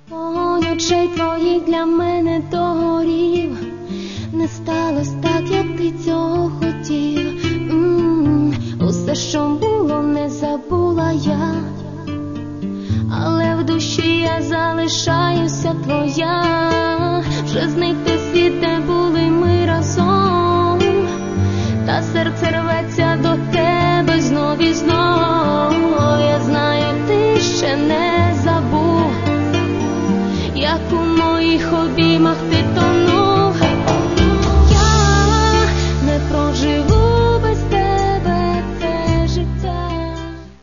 Вогонь очей твоїх для мене догорів, не сталося так, як ти цього хотів. Усе, що було, не забула я, але в душі я залишаюся твоя. Вже зникли світ, де були ми разом, та серце рветься до тебе знов і знов. Я знаю, ти ще не забув, як у моїх обіймах ти тонула.